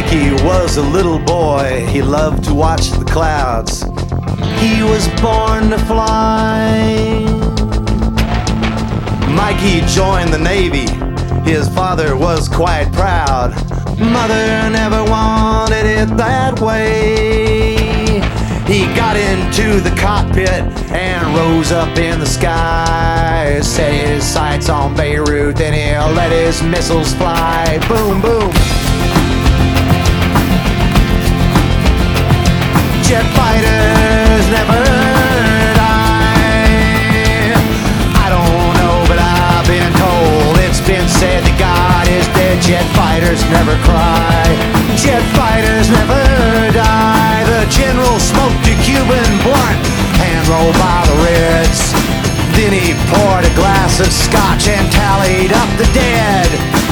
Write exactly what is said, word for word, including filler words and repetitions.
Mikey was a little boy, he loved to watch the clouds. He was born to fly. Mikey joined the Navy, his father was quite proud. Mother never wanted it that way. He got into the cockpit and rose up in the sky. Set his sights on Beirut and he let his missiles fly. Boom, boom. Jet fighters never die. I don't know, but I've been told, it's been said that God is dead. Jet fighters never cry. Jet fighters never die. The general smoked a Cuban blunt and rolled by the Reds. Then he poured a glass of scotch and tallied up the dead.